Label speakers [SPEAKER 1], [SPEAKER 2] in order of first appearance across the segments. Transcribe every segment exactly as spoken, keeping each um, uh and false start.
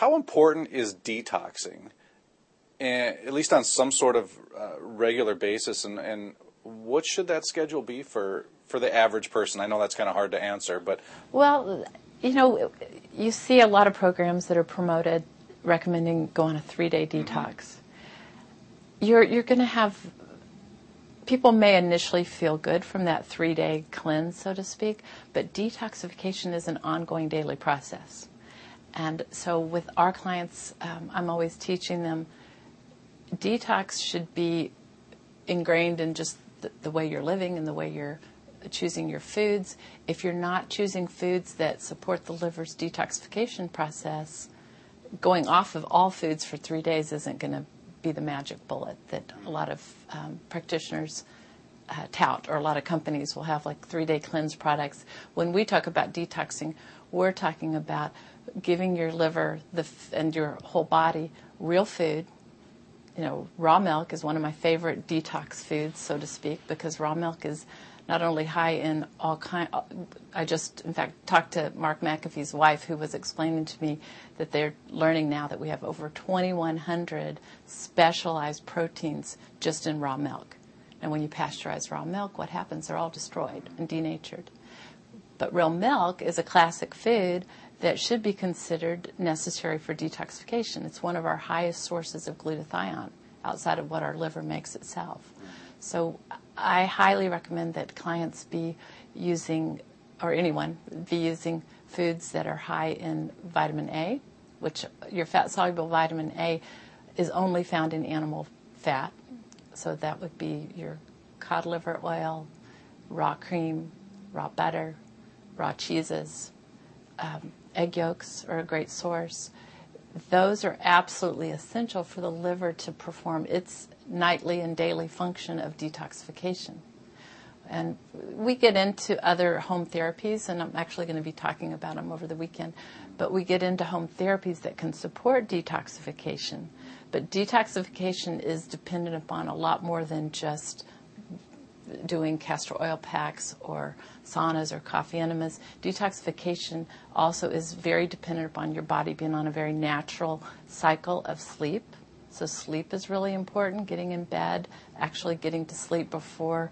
[SPEAKER 1] how important is detoxing, and, at least on some sort of uh, regular basis, and, and what should that schedule be for, for the average person? I know that's kind of hard to answer, but...
[SPEAKER 2] Well, you know, you see a lot of programs that are promoted recommending go on a three-day detox. Mm-hmm. You're, you're going to have... People may initially feel good from that three-day cleanse, so to speak, but detoxification is an ongoing daily process. And so with our clients, um, I'm always teaching them detox should be ingrained in just the, the way you're living and the way you're choosing your foods. If you're not choosing foods that support the liver's detoxification process, going off of all foods for three days isn't going to be the magic bullet that a lot of um, practitioners uh, tout, or a lot of companies will have like three-day cleanse products. When we talk about detoxing, we're talking about giving your liver the f- and your whole body real food. You know, raw milk is one of my favorite detox foods, so to speak, because raw milk is not only high in all kind. I just, in fact, talked to Mark McAfee's wife, who was explaining to me that they're learning now that we have over twenty-one hundred specialized proteins just in raw milk. And when you pasteurize raw milk, what happens? They're all destroyed and denatured. But real milk is a classic food that should be considered necessary for detoxification. It's one of our highest sources of glutathione outside of what our liver makes itself. So I highly recommend that clients be using, or anyone, be using foods that are high in vitamin A, which your fat-soluble vitamin A is only found in animal fat. So that would be your cod liver oil, raw cream, raw butter, raw cheeses. Um, egg yolks are a great source. Those are absolutely essential for the liver to perform its nightly and daily function of detoxification. And we get into other home therapies, and I'm actually going to be talking about them over the weekend, but we get into home therapies that can support detoxification. But detoxification is dependent upon a lot more than just doing castor oil packs or saunas or coffee enemas. Detoxification also is very dependent upon your body being on a very natural cycle of sleep. So sleep is really important. Getting in bed, actually getting to sleep before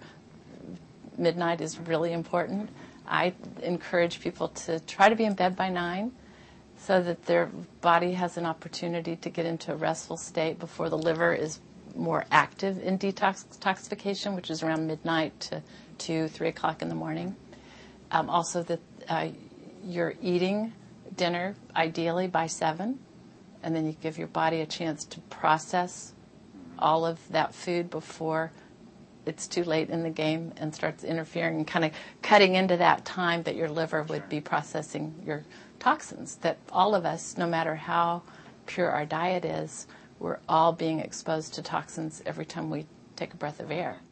[SPEAKER 2] midnight is really important. I encourage people to try to be in bed by nine so that their body has an opportunity to get into a restful state before the liver is more active in detoxification, which is around midnight to two, three o'clock in the morning. Um, also, that uh, you're eating dinner ideally by seven, and then you give your body a chance to process all of that food before it's too late in the game and starts interfering and kind of cutting into that time that your liver would be processing your toxins. That all of us, no matter how pure our diet is, we're all being exposed to toxins every time we take a breath of air.